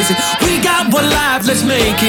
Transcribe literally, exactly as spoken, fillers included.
face it. We got one life, let's make